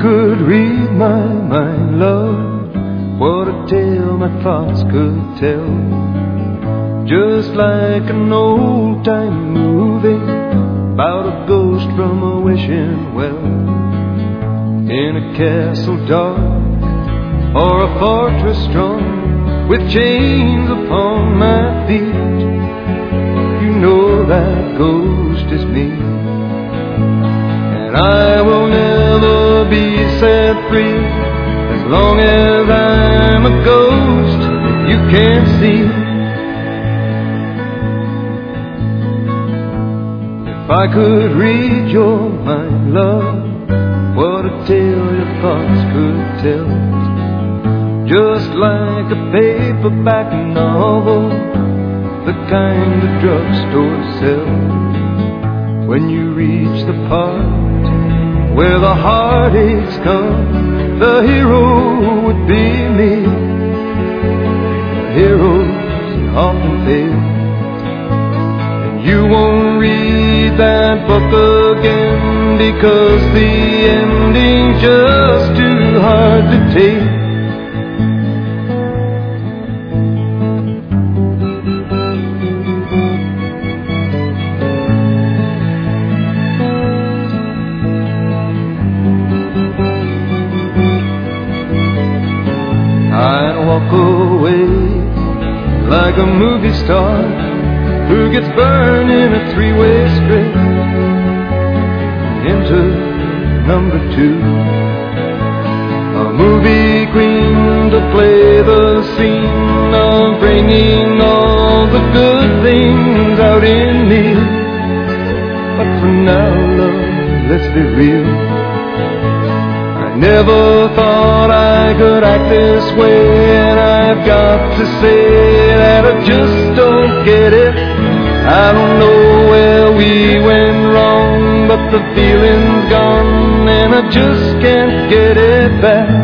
could read my mind, love, what a tale my thoughts could tell. Just like an old-time movie about a ghost from a wishing well. In a castle dark or a fortress strong, with chains upon my feet, you know that ghost is me. And I will never be set free as long as I'm a ghost that you can't see. If I could read your mind, love, what a tale your thoughts could tell. Just like a paperback novel, the kind the drugstore sells. When you reach the part where the heartaches come, the hero would be me. Heroes often fail, and you won't read that book again, because the ending's just too hard to take. I'd walk away like a movie star who gets burned in a three-way script into number two. A movie queen to play the scene of bringing all the good things out in me. But for now, love, let's be real. I never thought I could act this way, and I've got to say that I just don't get it. I don't know where we went wrong, but the feeling's gone, and I just can't get it back.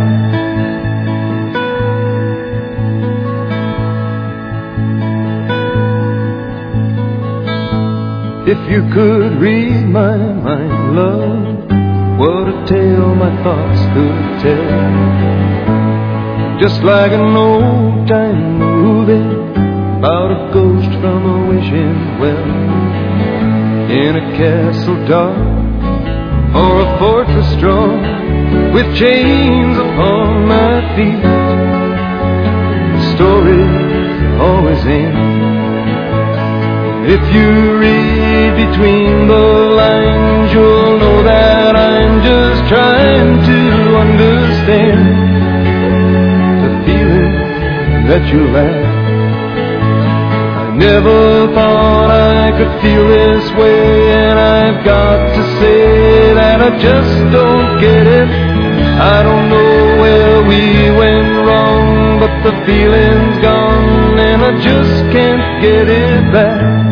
If you could read my mind, love, what a tale my thoughts could tell. Just like an old-time movie about a ghost from a wishing well. In a castle dark or a fortress strong, with chains upon my feet, the stories always end. If you read between the lines, you'll know that I'm just trying to understand the feeling that you lack. I never thought I could feel this way, and I've got to say that I just don't get it. I don't know where we went wrong, but the feeling's gone, and I just can't get it back.